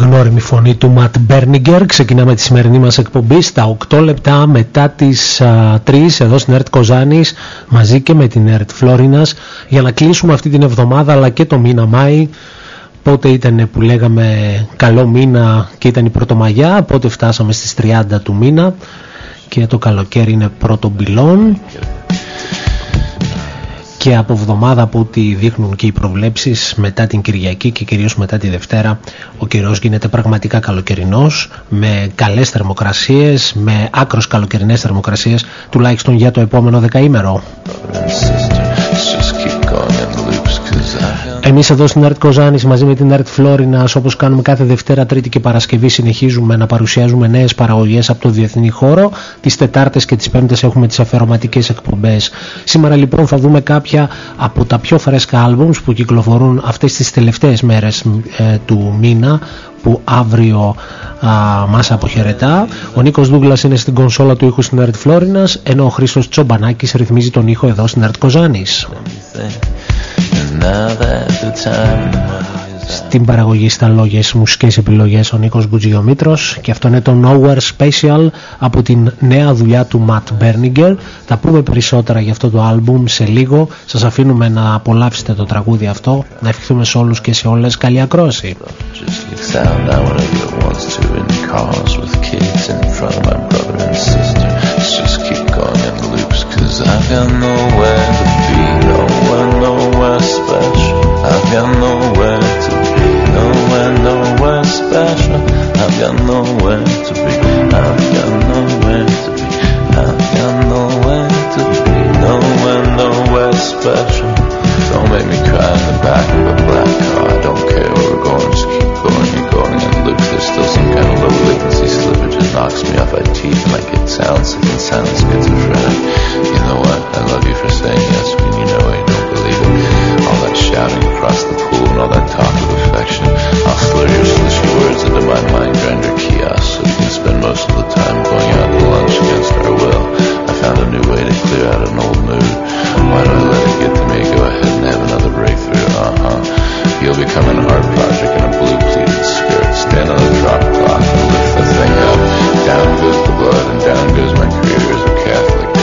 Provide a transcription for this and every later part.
γνώριμη φωνή του Ματ Μπέρνιγκερ. Ξεκινάμε τη σημερινή μας εκπομπή στα 8 λεπτά μετά τις 3 εδώ στην ΕΡΤ Κοζάνης, μαζί και με την ΕΡΤ Φλόρινας, για να κλείσουμε αυτή την εβδομάδα αλλά και το μήνα Μάη. Πότε ήταν που λέγαμε καλό μήνα και ήταν η Πρωτομαγιά, πότε φτάσαμε στις 30 του μήνα και το καλοκαίρι είναι πρώτο μπιλόν. Και από εβδομάδα, από ό,τι δείχνουν και οι προβλέψεις, μετά την Κυριακή και κυρίως μετά τη Δευτέρα, ο καιρός γίνεται πραγματικά καλοκαιρινός, με καλές θερμοκρασίες, με άκρως καλοκαιρινές θερμοκρασίες, τουλάχιστον για το επόμενο δεκαήμερο. Εμείς εδώ στην ΕΡΤ Κοζάνης μαζί με την ΕΡΤ Φλόρινας, όπως κάνουμε κάθε Δευτέρα, Τρίτη και Παρασκευή, συνεχίζουμε να παρουσιάζουμε νέες παραγωγές από το διεθνή χώρο. Τις Τετάρτες και τις Πέμπτες έχουμε τις αφιερωματικές εκπομπές. Σήμερα λοιπόν θα δούμε κάποια από τα πιο φρέσκα άλμπουμς που κυκλοφορούν αυτές τις τελευταίες μέρες του μήνα, που αύριο μας αποχαιρετά. Ο Νίκος Δούγκλας είναι στην κονσόλα του ήχου στην ΕΡΤ Φλόρινας, ενώ ο Χρήστος Τσομπανάκης ρυθμίζει τον ήχο εδώ στην ΕΡΤ Κοζάνης. Στην παραγωγή, στα λόγια, στις μουσικές επιλογές, ο Νίκος Μπουτζιομήτρος, και αυτό είναι το Nowhere Special από την νέα δουλειά του Matt Berninger. Θα πούμε περισσότερα για αυτό το άλμπουμ σε λίγο. Σας αφήνουμε να απολαύσετε το τραγούδι αυτό, να ευχηθούμε σε όλους και σε όλες καλή ακρόαση. Special. I've got nowhere to be, nowhere special. I've got nowhere to be, I've got nowhere to be, I've got nowhere to be, nowhere special. Don't make me cry in the back of a black car. I don't care where we're going, just keep going. You're going in loops. There's still some kind of low latency slippage that knocks me off my teeth. Might get sound sick and sound schizophrenic. You know what? I love you for saying yes when you know I don't believe it. All that shouting across the pool and all that talk of affection, I'll slur your slishy words into my mind grinder kiosk so we can spend most of the time going out to lunch against our will. I found a new way to clear out an old mood. Why do I let it get to me? Go ahead and have another breakthrough. You'll become an art project in a blue pleated skirt. Stand on the drop clock and lift the thing up. Down goes the blood and down goes my career as a Catholic.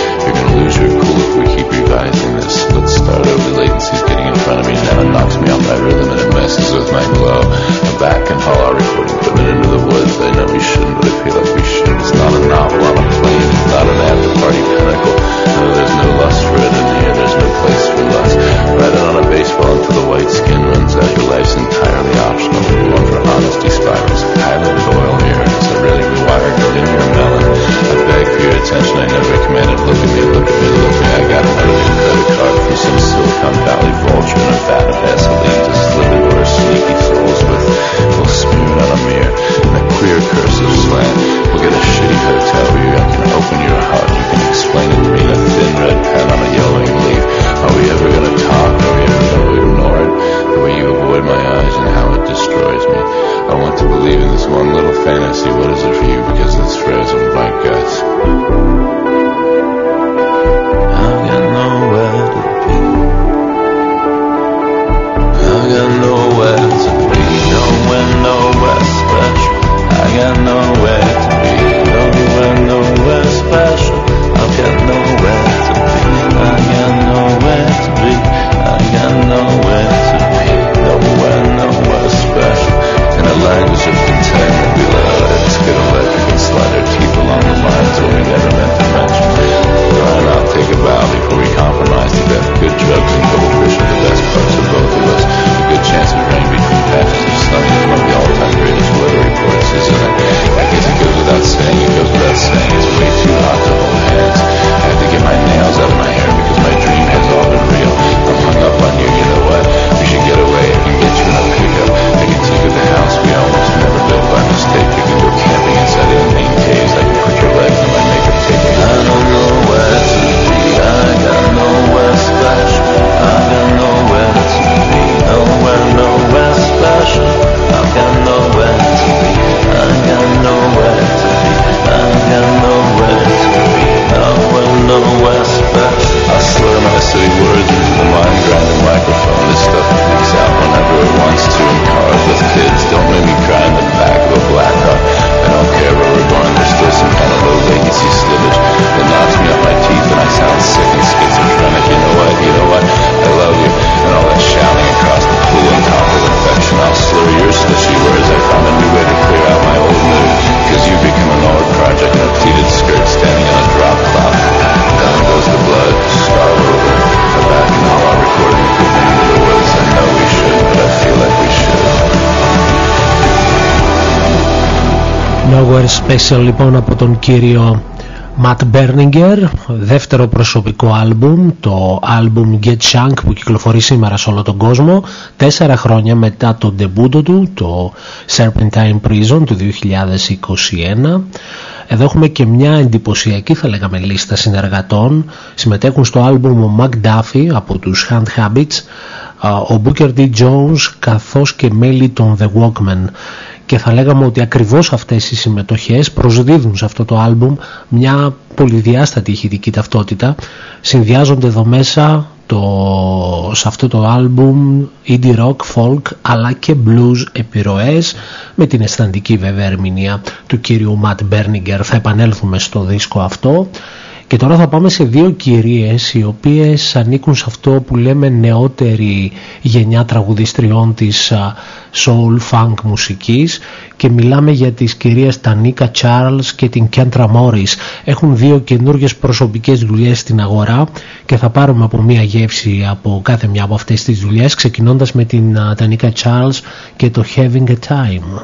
special λοιπόν από τον κύριο Matt Berninger, δεύτερο προσωπικό άλμπουμ, το άλμπουμ Get Shank που κυκλοφορεί σήμερα σε όλο τον κόσμο 4 χρόνια μετά το ντεμπούτο του, το Serpentine Prison του 2021. Εδώ έχουμε και μια εντυπωσιακή θα λέγαμε λίστα συνεργατών. Συμμετέχουν στο άλμπουμ ο Mac Duffy από τους Hand Habits, ο Booker D. Jones καθώς και μέλη των The Walkmen. Και θα λέγαμε ότι ακριβώς αυτές οι συμμετοχές προσδίδουν σε αυτό το άλμπουμ μια πολυδιάστατη ηχητική ταυτότητα. Συνδυάζονται εδώ μέσα σε αυτό το άλμπουμ indie rock, folk αλλά και blues επιρροές με την αισθαντική βέβαια ερμηνεία του κύριου Matt Berninger. Θα επανέλθουμε στο δίσκο αυτό. Και τώρα θα πάμε σε δύο κυρίες οι οποίες ανήκουν σε αυτό που λέμε νεότερη γενιά τραγουδιστριών της soul funk μουσικής και μιλάμε για τις κυρίες Τανίκα Charles και την Kendra Morris. Έχουν δύο καινούργιες προσωπικές δουλειές στην αγορά και θα πάρουμε από μία γεύση από κάθε μια από αυτές τις δουλειές, ξεκινώντας με την Τανίκα Charles και το Having a Time.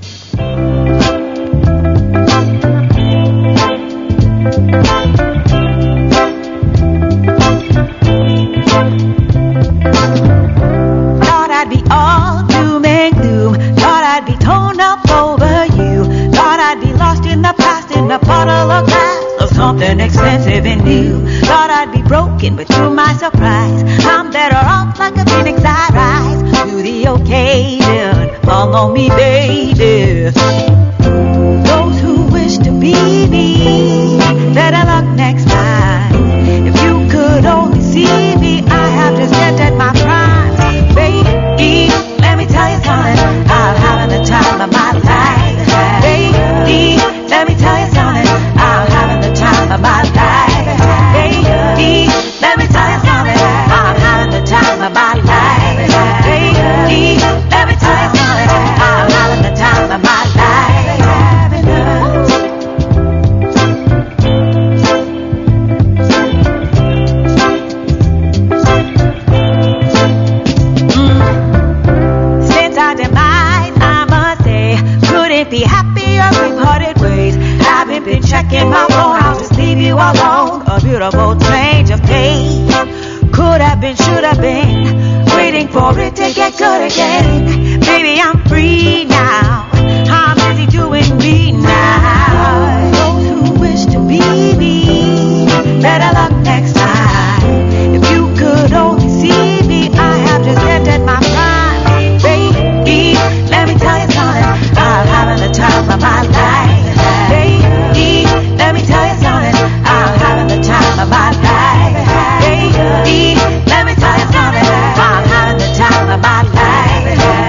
A bottle of glass of something expensive and new. Thought I'd be broken, but to my surprise, I'm better off like a phoenix. I rise to the occasion. Follow me, baby. Those who wish to be me, better luck next time. If you could only see me, I have just entered my prime. Baby, let me tell you something. I'm having the time of my life. Baby, let me tell you something. I'm having the time of my life. Baby, let me tell you something. I'm having the time of my life. Baby, let me tell you something. I'm having the time of my life. Since our demise, I must say, couldn't be happier we've parted ways. Haven't been checking my phone, I'll just leave you alone. A beautiful change of pace. Could have been, should have been, waiting for it to get good again. Baby, I'm free now. I'm busy doing me now. Those who wish to be me, better luck next time. If you could only see me, I have just entered my prime. Baby, let me tell you something. I'm having the time of my life. Baby, let me tell you something. I'm having the time of my life. Baby, let me tell you something. I'm having the time of my life.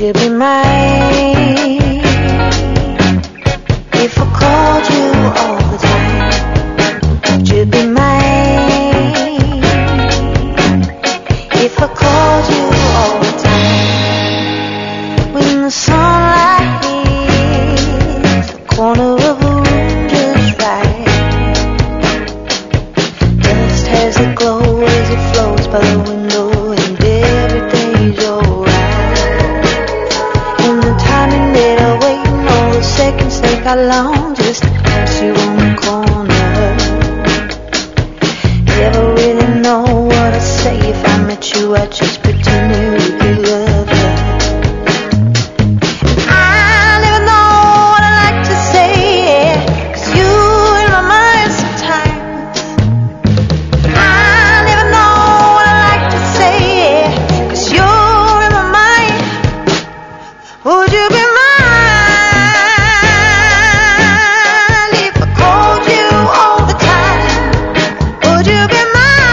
you be mine? If I called you all the time, would you be mine? If I called you all the time, when the sunlight hits the corner of a room just right, dust has a glow as it flows by the window, and every day's alright. And the timing that I wait, and all the seconds take how long just to pass you on the corner. Never really know what I'd say if I met you, I'd just pretend that we could love her. I never know what I like to say, yeah, 'cause you're in my mind sometimes. I never know what I like to say, yeah, 'cause you're in my mind. Would you be mine? If I called you all the time, would you be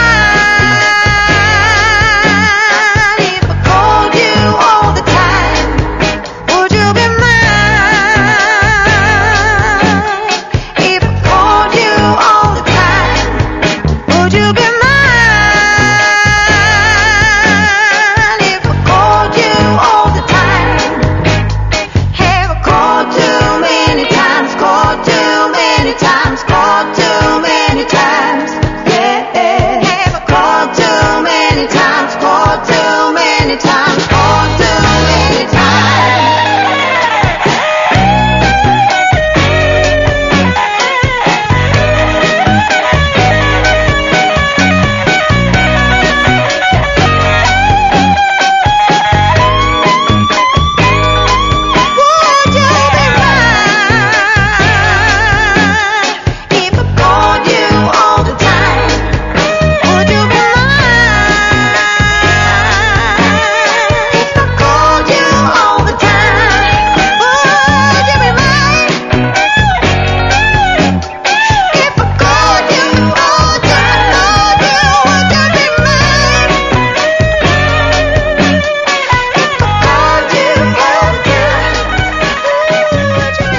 mine? If I called you all the time, would you be mine? If I called you all the time, would you be mine? If I called you all the time, have I called too many times, called too many times, called too many times, yeah. Have I called too many times, called too many times, called too many times. Would you be mine? If I called you all the time, would you be mine? If I called you all the time, would you be mine? If I called you all the time, would you be mine? If I called you all the time, would you be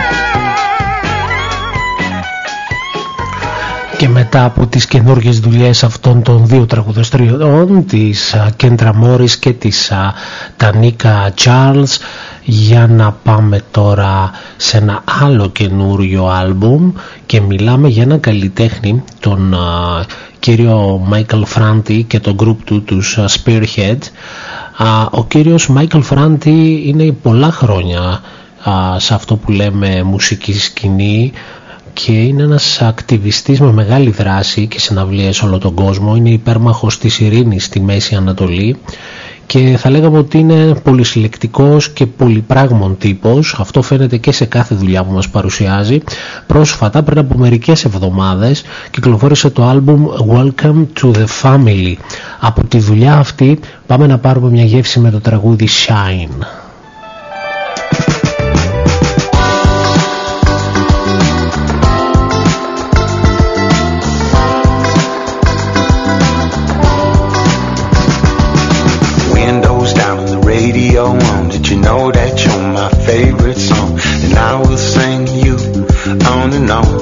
mine? Και μετά από τις καινούργιες δουλειές αυτών των δύο τραγουδοστριών, της Κέντρα Μόρις και της Τανίκα Τσάρλς, για να πάμε τώρα σε ένα άλλο καινούριο άλμπουμ και μιλάμε για ένα καλλιτέχνη, τον κύριο Michael Franti και το group του, τους Spearhead. Ο κύριος Michael Franti είναι πολλά χρόνια σε αυτό που λέμε μουσική σκηνή και είναι ένας ακτιβιστής με μεγάλη δράση και συναυλίες σε όλο τον κόσμο. Είναι υπέρμαχος της ειρήνης στη Μέση Ανατολή και θα λέγαμε ότι είναι πολυσυλλεκτικός και πολυπράγμων τύπος. Αυτό φαίνεται και σε κάθε δουλειά που μας παρουσιάζει. Πρόσφατα, πριν από μερικές εβδομάδες, κυκλοφόρησε το άλμπουμ Welcome to the Family. Από τη δουλειά αυτή πάμε να πάρουμε μια γεύση με το τραγούδι Shine. Did you know that you're my favorite song? And I will sing you on and on.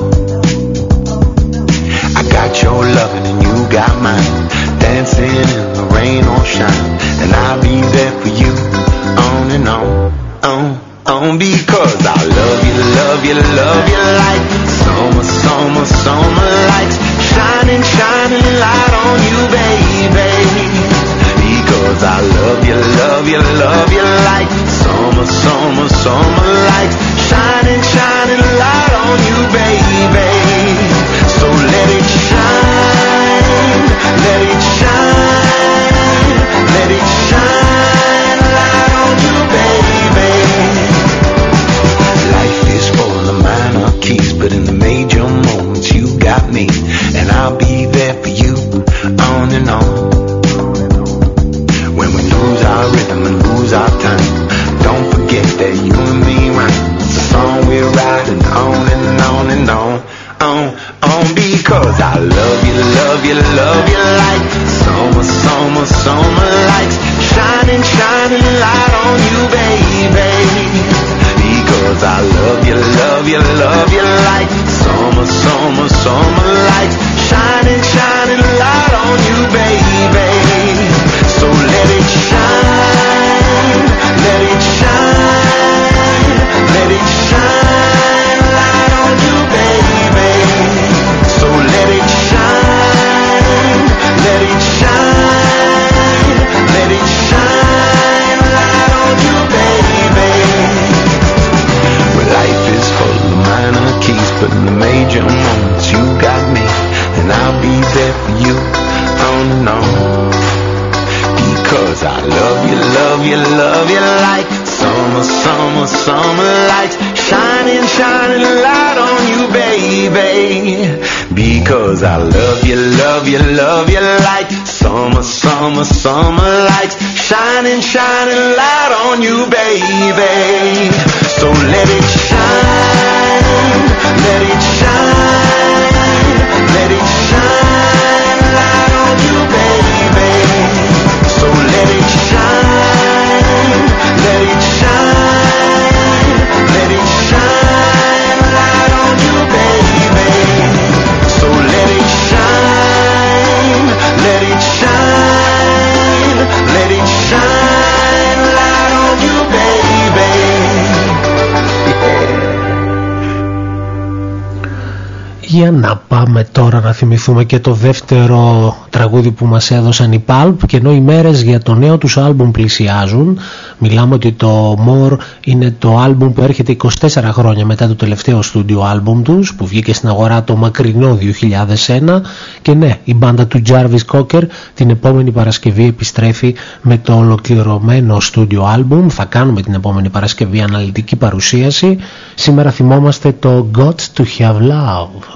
I got your loving and you got mine, dancing in the rain or shine. And I'll be there for you on and on, on, because I love you, love you, love you like summer, summer, summer lights, shining, shining light on you, baby. Because I love you, love you, love you like summer, summer, summer lights, shining, shining light on you, baby. So let it shine, let it shine, let it shine light on you, baby. Life is full of minor keys, but in the major moments you got me, and I'll be there for you on and on. When we lose our rhythm and lose our time, don't forget that you and me rhyme. It's a song we're riding on and on and on, on, because I love you, love you, love you like summer, summer, summer lights, shining, shining light on you, baby. because I love you, love you, love you like summer, summer, summer lights shining, shining light on you, baby. Because I love you, love you, love you like summer, summer, summer lights shining, shining light on you, baby. So let it shine, let it shine, let it shine light on you, baby. So let it shine, let it shine, let it shine light on you, baby. So let it shine, let it shine, let it shine light on you, baby. Για να πάμε τώρα να θυμηθούμε και το δεύτερο τραγούδι που μας έδωσαν οι Pulp, και ενώ οι μέρες για το νέο τους άλμπουμ πλησιάζουν, μιλάμε ότι το More είναι το άλμπουμ που έρχεται 24 χρόνια μετά το τελευταίο στούντιο άλμπουμ τους που βγήκε στην αγορά το μακρινό 2001, και ναι, η μπάντα του Jarvis Cocker την επόμενη Παρασκευή επιστρέφει με το ολοκληρωμένο στούντιο άλμπουμ. Θα κάνουμε την επόμενη Παρασκευή αναλυτική παρουσίαση. Σήμερα θυμόμαστε το Got to Have Love.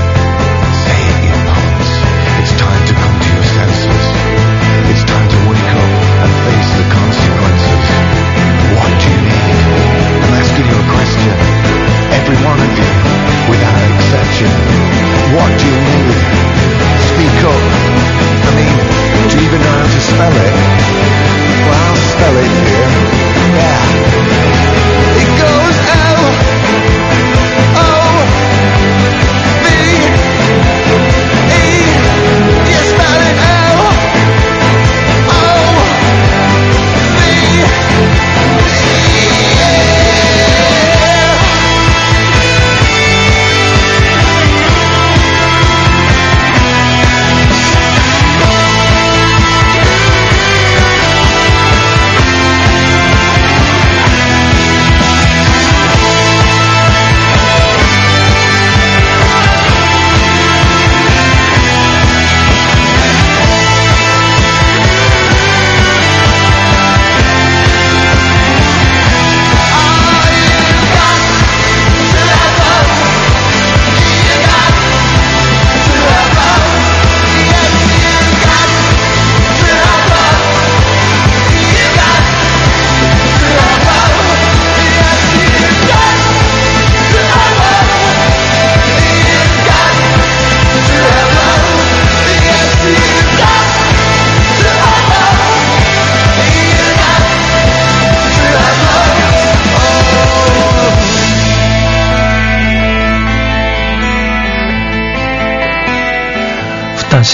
It's time to come to your senses. It's time to wake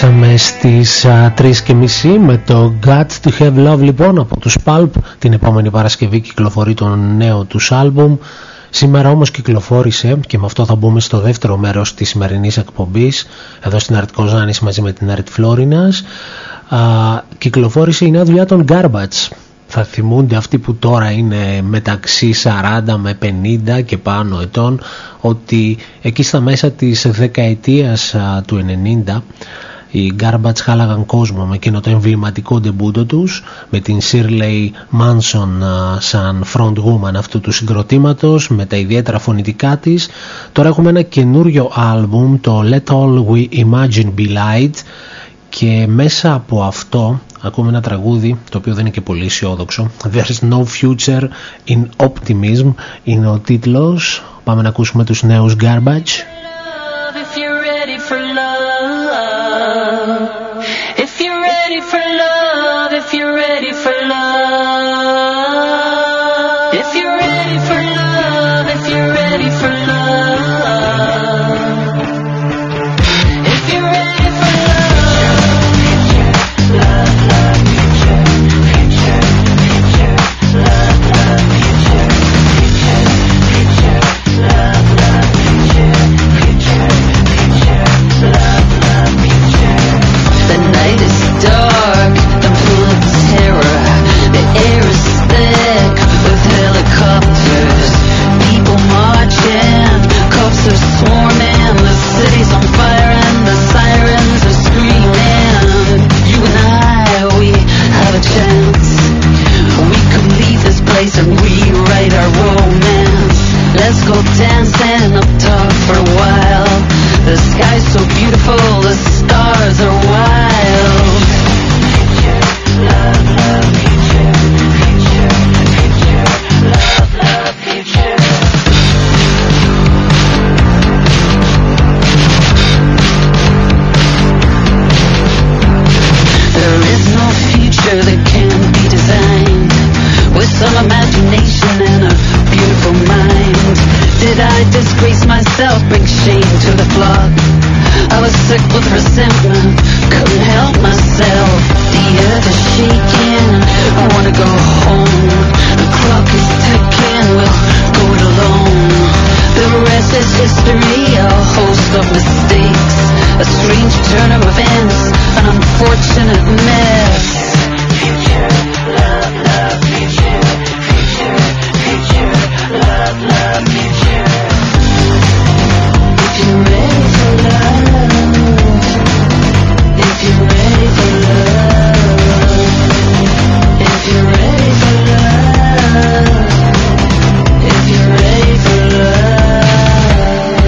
Φτάσαμε στις 3:30 με το Got to Have Love λοιπόν από τους Pulp. Την επόμενη Παρασκευή κυκλοφορεί το νέο τους άλμπουμ. Σήμερα όμως κυκλοφόρησε, και με αυτό θα μπούμε στο δεύτερο μέρος της σημερινής εκπομπής εδώ στην Art Kozanis μαζί με την Art Florinas, κυκλοφόρησε η νέα δουλειά των Garbage. Θα θυμούνται αυτοί που τώρα είναι μεταξύ 40 με 50 και πάνω ετών ότι εκεί στα μέσα της δεκαετίας του 90 οι Garbage χάλαγαν κόσμο με εκείνο το εμβληματικό ντεμπούτο τους, με την Shirley Manson σαν front woman αυτού του συγκροτήματος, με τα ιδιαίτερα φωνητικά της. Τώρα έχουμε ένα καινούριο άλμπουμ, το Let All We Imagine Be Light, και μέσα από αυτό ακούμε ένα τραγούδι το οποίο δεν είναι και πολύ αισιόδοξο. There's no future in optimism είναι ο τίτλος. Πάμε να ακούσουμε τους νέους Garbage. If you're ready for love, if you're ready for love, if you're ready for love, if you're ready for love, if you're ready for love, if you're ready for love, love, future, future, future, love, future, future, future, love, future, future, future, love, future. The night is dark and full of terror. The air is thick with helicopters. People marching, cops are swarming. The city's on fire and the sirens are screaming. You and I, we have a chance. We could leave this place and rewrite our romance. Let's go dancing up top for a while. The sky's so beautiful, the stars are wild. Future, love, love, future, future, future, love, love, future. There is no future that can be designed with some imagination and a beautiful mind. Did I disgrace myself, bring shame to the flock? I was sick with resentment, couldn't help myself. The earth is shaking, I wanna go home. The clock is ticking, we'll go it alone. The rest is history, a host of mistakes, a strange turn of events, an unfortunate mess. Future, love, love, future, future, future, love, love, future. If you're ready for love, if you're ready for love, if you're ready for love, if you're ready for love.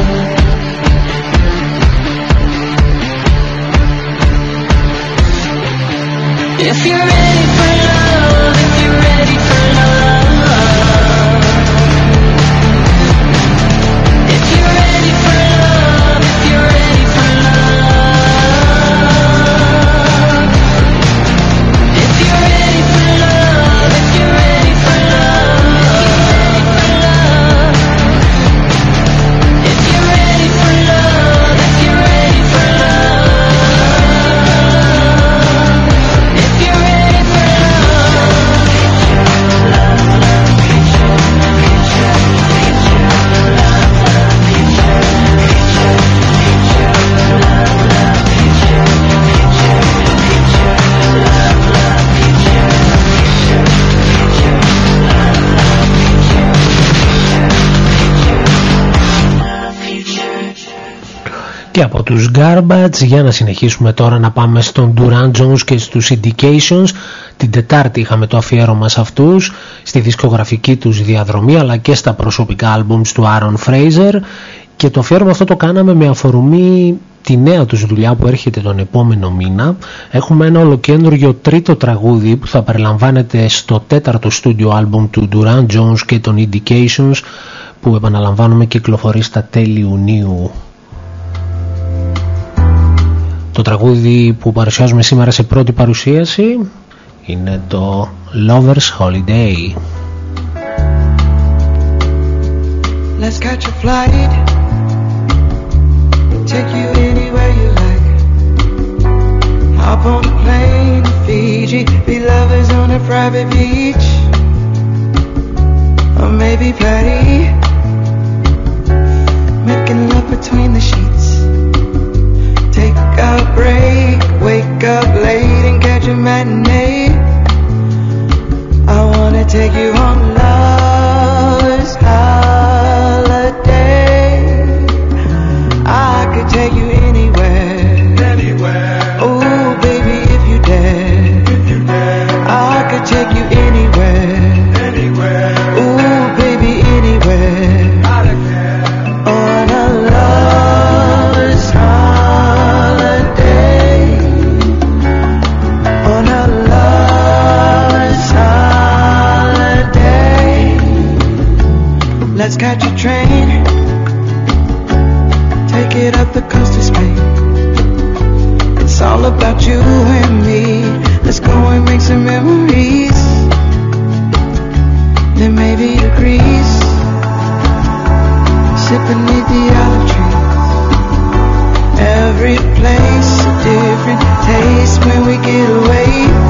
If you're ready for love, if you're ready for love, if you're ready for love, if you're ready for love, if you're ready for love, if you're ready for love, if you're ready for love, if you're ready for love, if you're ready for Και από τους Garbage για να συνεχίσουμε τώρα να πάμε στον Duran Jones και στους Indications. Την Τετάρτη είχαμε το αφιέρωμα σε αυτούς, στη δισκογραφική τους διαδρομή αλλά και στα προσωπικά άλμπουμς του Aaron Fraser, και το αφιέρωμα αυτό το κάναμε με αφορμή τη νέα τους δουλειά που έρχεται τον επόμενο μήνα. Έχουμε ένα ολοκέντρο τρίτο τραγούδι που θα περιλαμβάνεται στο τέταρτο στούντιο άλμπουμ του Duran Jones και των Indications, που επαναλαμβάνουμε κυκλοφορεί στα τέλη Ιουνίου. Το τραγούδι που παρουσιάζουμε σήμερα σε πρώτη παρουσίαση είναι το Lover's Holiday. Let's catch a flight, take you anywhere you like. private beach, or maybe Patty, making love between the sheets. Take a break, wake up late and catch a matinee. I wanna take you on love's holiday. I could take you anywhere, anywhere. Oh baby, if you dare, I could take you anywhere, anywhere. Oh baby, anywhere. On a love's holiday, on a love's holiday. Let's catch a train, take it up the coast of Spain. It's all about you and me. Let's go and make some memories. Then maybe to Greece, sit beneath the olive trees. Every place a different taste when we get away.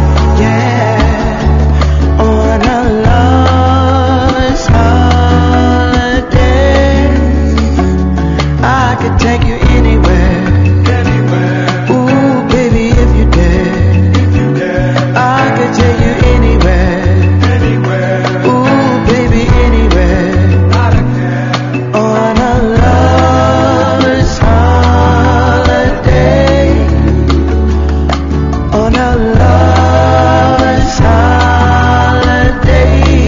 Yeah, on a love's holiday. I could take you anywhere, anywhere. Ooh, baby, if you dare, I could take you anywhere, anywhere. Ooh, baby, anywhere. On a love's holiday, on a love's holiday.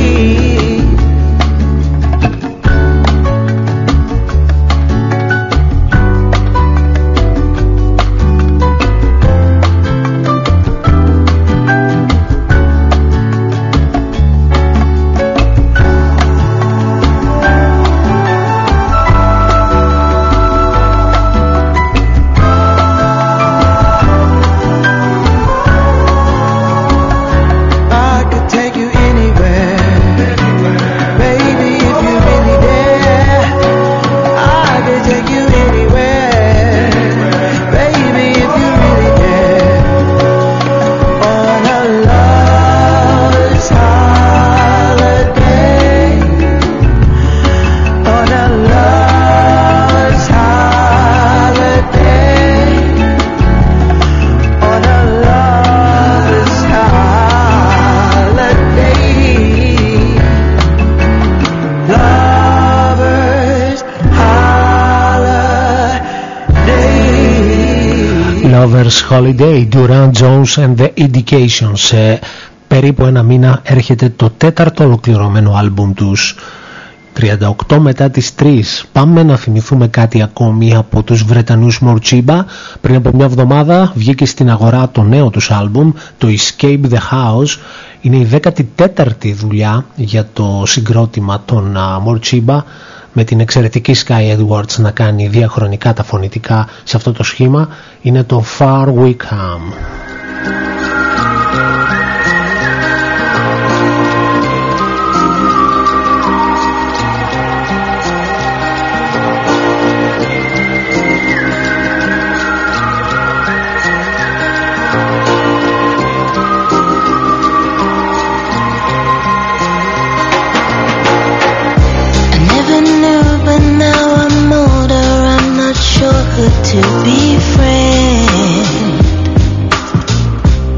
I could take you anywhere, baby, if you really dare. I could take you anywhere, baby, if you really dare. On a love's holiday, on a love's holiday, on a love's holiday, lover's holiday. Lovers Holiday, Duran Jones and the Indications. Σε περίπου ένα μήνα έρχεται το τέταρτο ολοκληρωμένο άλμπουμ τους. 38 μετά τις 3. Πάμε να θυμηθούμε κάτι ακόμη από τους Βρετανούς Morcheeba. Πριν από μια εβδομάδα βγήκε στην αγορά το νέο τους άλμπουμ, το Escape the House. Είναι η 14η δουλειά για το συγκρότημα των Morcheeba, με την εξαιρετική Sky Edwards να κάνει διαχρονικά τα φωνητικά σε αυτό το σχήμα. Είναι το Far We Come. I never knew, but now I'm older, I'm not sure who to befriend.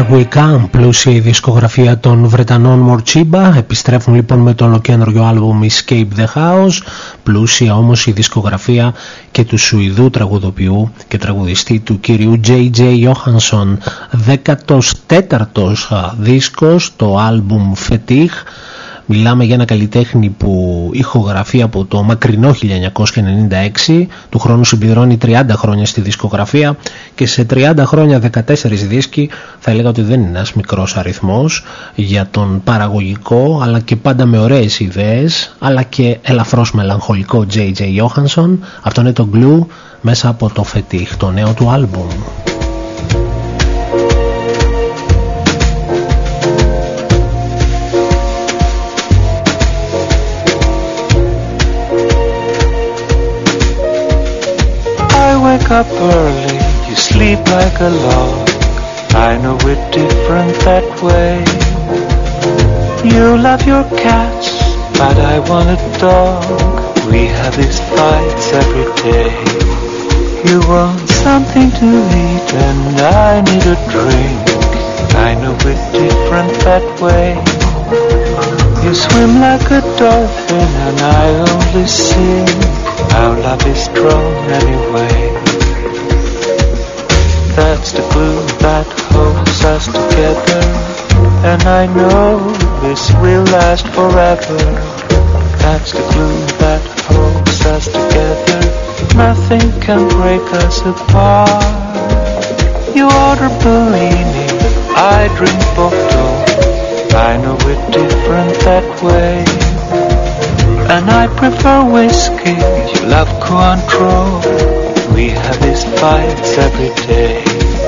Here We Come, πλούσια η δισκογραφία των Βρετανών Morcheeba. Επιστρέφουν λοιπόν με το ολοκένουργιο άλμπουμ Escape the House. Πλούσια όμως η δισκογραφία και του Σουηδού τραγουδοποιού και τραγουδιστή του κυρίου J.J. Johansson. 14ος δίσκος, το άλμπουμ Fetigue. Μιλάμε για ένα καλλιτέχνη που ηχογραφεί από το μακρινό 1996, του χρόνου συμπληρώνει 30 χρόνια στη δισκογραφία και σε 30 χρόνια 14 δίσκοι θα έλεγα ότι δεν είναι ένας μικρός αριθμός για τον παραγωγικό αλλά και πάντα με ωραίες ιδέες αλλά και ελαφρώς μελαγχολικό J.J. Johansson. Αυτό είναι το Glue μέσα από το Fetigue, το νέο του άλμπουμ. Wake up early, you sleep like a log. I know we're different that way. You love your cats, but I want a dog. We have these fights every day. You want something to eat and I need a drink. I know we're different that way. You swim like a dolphin and I only sing. Our love is strong anyway. That's the glue that holds us together. And I know this will last forever. That's the glue that holds us together. Nothing can break us apart. You order Bellini, I drink Bordeaux. I know we're different that way. And I prefer whiskey, you love Cointreau. We have these fights every day.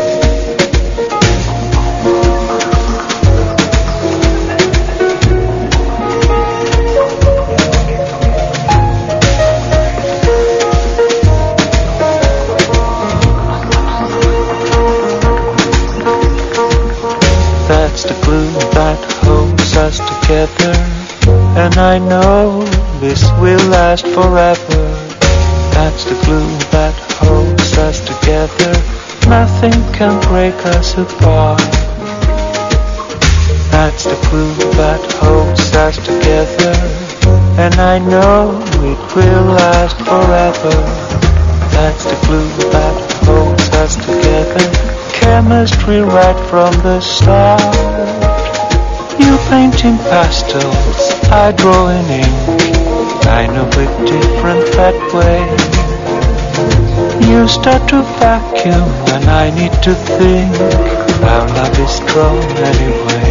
That's the glue that holds us together. And I know this will last forever. That's the glue that holds us together. Nothing can break us apart. That's the glue that holds us together. And I know it will last forever. That's the glue that holds us together. Chemistry right from the start. You paint in pastels, I draw in ink. I know we're different that way. You start to vacuum and I need to think. Our love is strong anyway.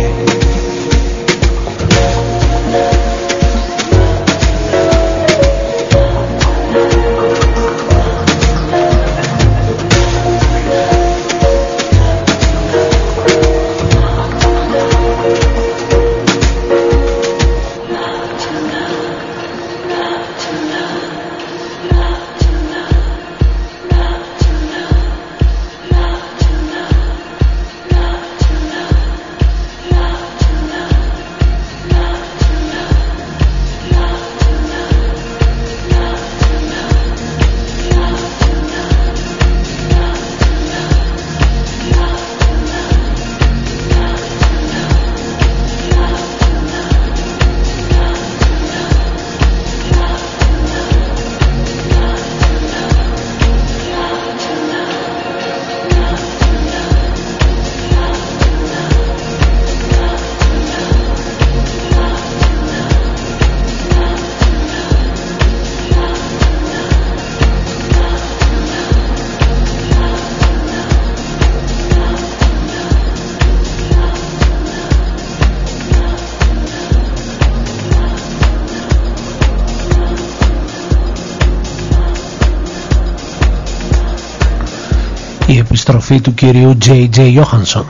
Η επιστροφή του κυρίου J.J. Johansson.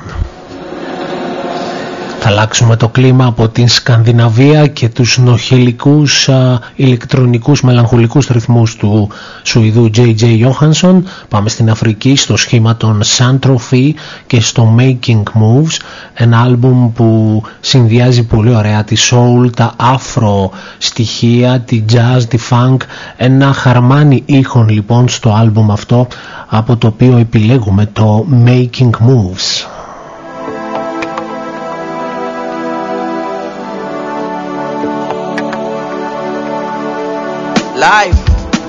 Θα αλλάξουμε το κλίμα από την Σκανδιναβία και τους νοχελικούς ηλεκτρονικούς μελαγχολικούς ρυθμούς του Σουηδού J.J. Johansson. Πάμε στην Αφρική, στο σχήμα των Santrophy και στο Making Moves, ένα άλμπουμ που συνδυάζει πολύ ωραία τη soul, τα afro στοιχεία, τη jazz, τη funk, ένα χαρμάνι ήχων λοιπόν στο άλμπουμ αυτό, από το οποίο επιλέγουμε το Making Moves. Life,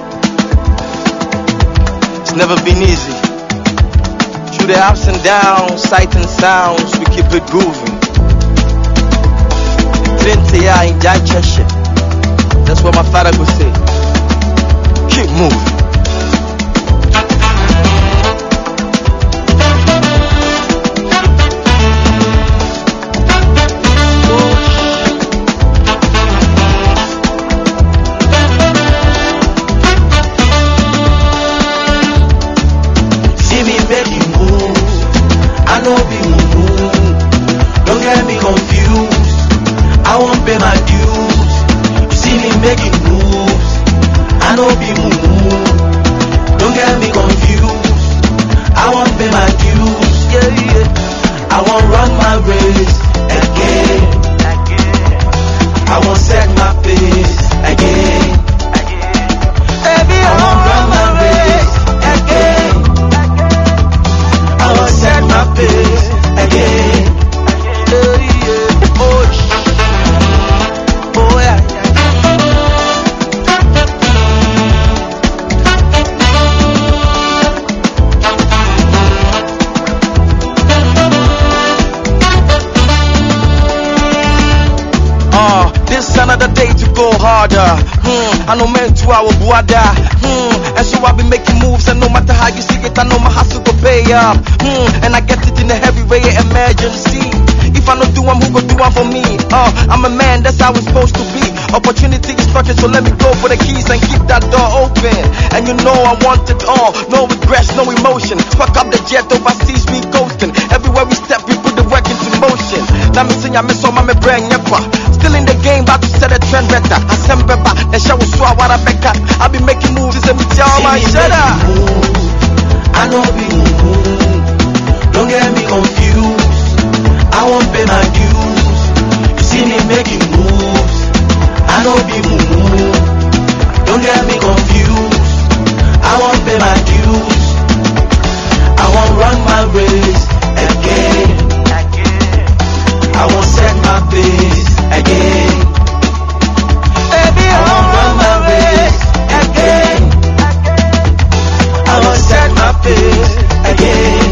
it's never been easy. Through the ups and downs, sights and sounds, we keep it grooving. That's what my father would say. Keep moving. I know men to our buada. And so I've been making moves, and no matter how you see it, I know my hustle go pay up. And I get it in a heavy way of emergency. If I don't do one, who go do one for me? I'm a man, that's how it's supposed to be. Opportunity is fucking, so let me go for the keys and keep that door open. And you know I want it all, no regrets, no emotion. Fuck up the jet overseas, we coasting. Everywhere we step, we put the work into motion. Now me sing, I miss all my brain, still in the game, about to set a trend better. I send back, the show is so what I back up. I be making moves, it's a me tell my shut up. I know be move, don't get me confused. I won't pay my dues. You see me making moves. I know be move, don't get me confused. I won't pay my dues. I won't run my race again. I won't set my pace again. Baby, I won't run my race again. I won't set my pace again.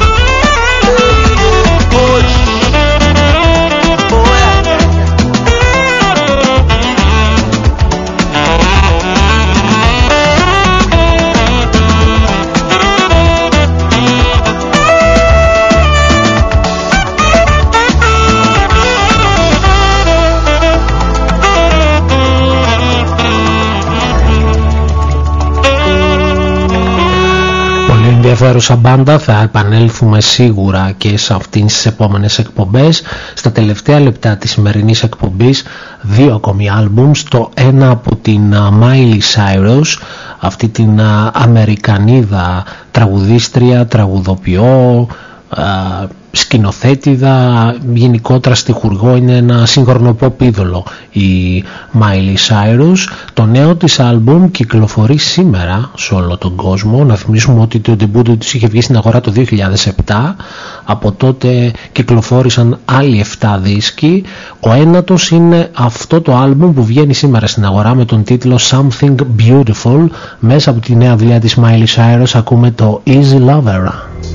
Ενδιαφέρουσα μπάντα, θα επανέλθουμε σίγουρα και σε αυτήν τις επόμενες εκπομπές. Στα τελευταία λεπτά της σημερινής εκπομπής, δύο ακόμη άλμπουμς, το ένα από την Miley Cyrus, αυτή την Αμερικανίδα τραγουδίστρια, τραγουδοποιό, σκηνοθέτηδα, γενικότερα στιχουργό, είναι ένα σύγχρονο pop είδωλο η Miley Cyrus. Το νέο της άλμπουμ κυκλοφορεί σήμερα σε όλο τον κόσμο. Να θυμίσουμε ότι το debut της είχε βγει στην αγορά το 2007. Από τότε κυκλοφόρησαν άλλοι 7 δίσκοι. Ο ένατος είναι αυτό το άλμπουμ που βγαίνει σήμερα στην αγορά με τον τίτλο Something Beautiful. Μέσα από τη νέα δουλειά της Miley Cyrus ακούμε το Easy Lover.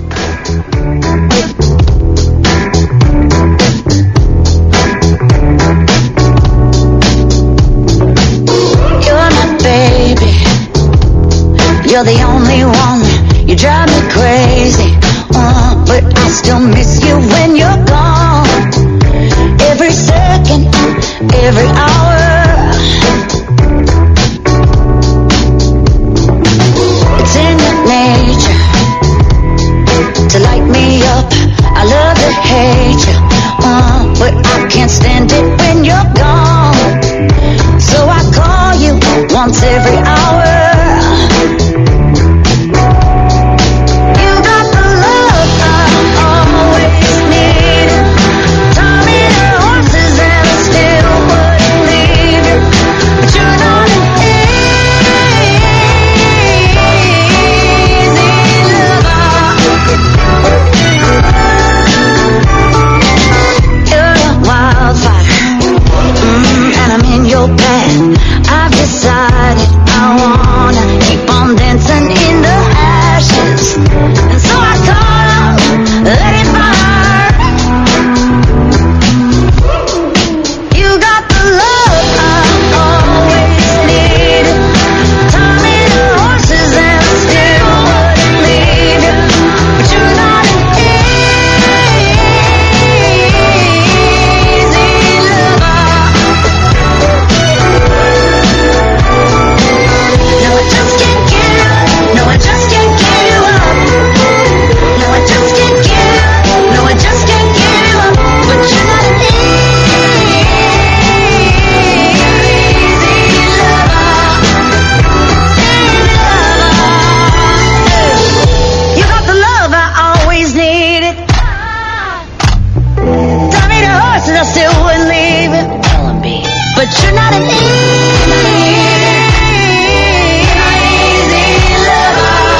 You're the only one, you drive me crazy, but I still miss you when you're gone. Every second, every hour. It's in your nature to light me up. I love to hate you, but I can't stand it when you're gone. So I call you once every hour. You got the love I always needed. I still wouldn't leave it. But you're not an easy lover.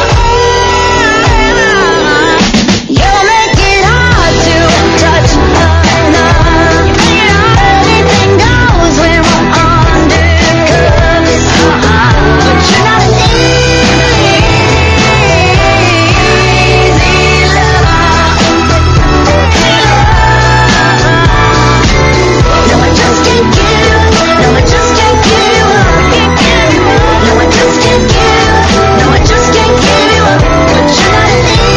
You make it hard to touch love. Anything goes when we're undercover. But you're not an easy lover. No, I just can't give you. No, I just can't give you up. No, I just can't give. No, I just can't give you up. But you're not an easy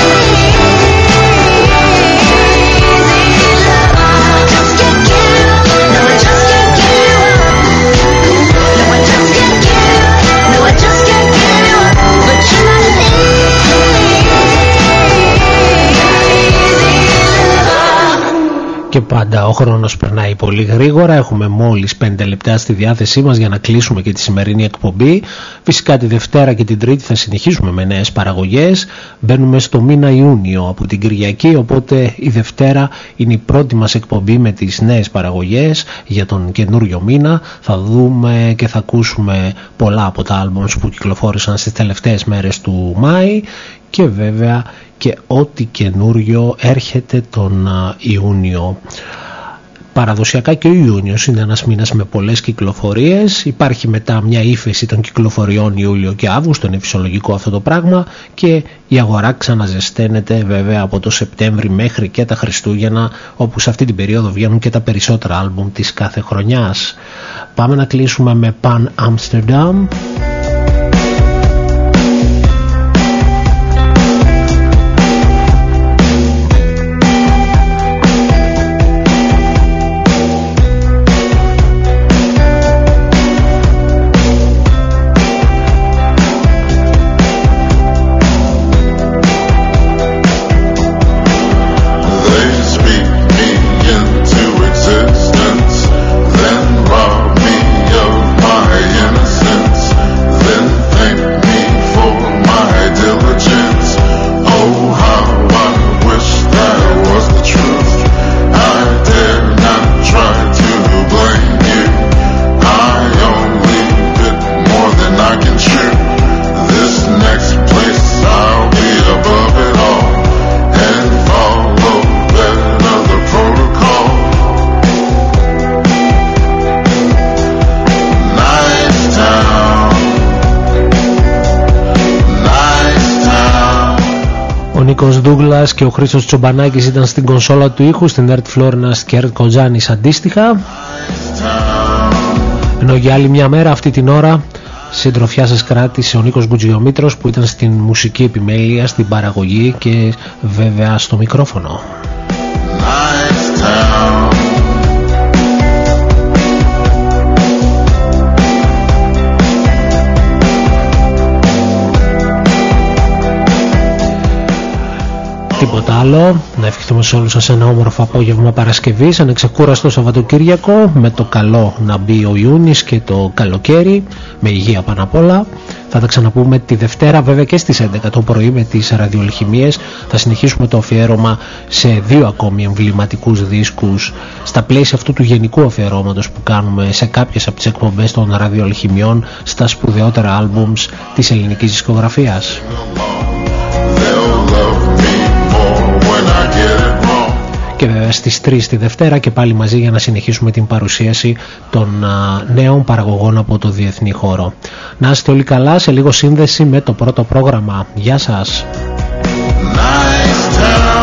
lover. No, I just can't give. No, I just can't give you up. No, I just can't give. No, I just can't give you up. But you're not an easy lover. Και πάντα ο χρόνος περνάει πολύ γρήγορα. Έχουμε μόλις 5 λεπτά στη διάθεσή μας για να κλείσουμε και τη σημερινή εκπομπή. Φυσικά τη Δευτέρα και την Τρίτη θα συνεχίσουμε με νέες παραγωγές. Μπαίνουμε στο μήνα Ιούνιο από την Κυριακή, οπότε η Δευτέρα είναι η πρώτη μας εκπομπή με τις νέες παραγωγές για τον καινούριο μήνα. Θα δούμε και θα ακούσουμε πολλά από τα άλμπομς που κυκλοφόρησαν στις τελευταίες μέρες του Μάη και βέβαια και ό,τι καινούριο έρχεται τον Ιούνιο. Παραδοσιακά και ο Ιούνιος είναι ένας μήνας με πολλές κυκλοφορίες. Υπάρχει μετά μια ύφεση των κυκλοφοριών Ιούλιο και Αύγουστο, είναι φυσιολογικό αυτό το πράγμα, και η αγορά ξαναζεσταίνεται βέβαια από το Σεπτέμβρη μέχρι και τα Χριστούγεννα, όπου σε αυτή την περίοδο βγαίνουν και τα περισσότερα άλμπουμ της κάθε χρονιάς. Πάμε να κλείσουμε με Pan Amsterdam. Νίκος Ντούγκλας και ο Χρήστος Τσομπανάκης ήταν στην κονσόλα του ήχου, στην Ερτ Φλόρινας και Ερτ Κοντζάνης αντίστοιχα. Ενώ για άλλη μια μέρα αυτή την ώρα συντροφιά σας κράτησε ο Νίκος Γκουτζιομήτρος, που ήταν στην μουσική επιμέλεια, στην παραγωγή και βέβαια στο μικρόφωνο. Τίποτα άλλο, να ευχηθούμε σε όλους σας ένα όμορφο απόγευμα Παρασκευής, ένα ξεκούραστο Σαββατοκύριακο, με το καλό να μπει ο Ιούνις και το καλοκαίρι, με υγεία πάνω απ' όλα. Θα τα ξαναπούμε τη Δευτέρα βέβαια και στις 11 το πρωί με τις ραδιολιχημίες. Θα συνεχίσουμε το αφιέρωμα σε 2 ακόμη εμβληματικούς δίσκους στα πλαίσια αυτού του γενικού αφιερώματος που κάνουμε σε κάποιες από τις εκπομπές των ραδιολιχημιών στα σπουδαιότερα άλμπουμς της ελληνικής δισκογραφίας. Και βέβαια στις 3 τη Δευτέρα και πάλι μαζί για να συνεχίσουμε την παρουσίαση των νέων παραγωγών από το διεθνή χώρο. Να είστε όλοι καλά, σε λίγο σύνδεση με το πρώτο πρόγραμμα. Γεια σας.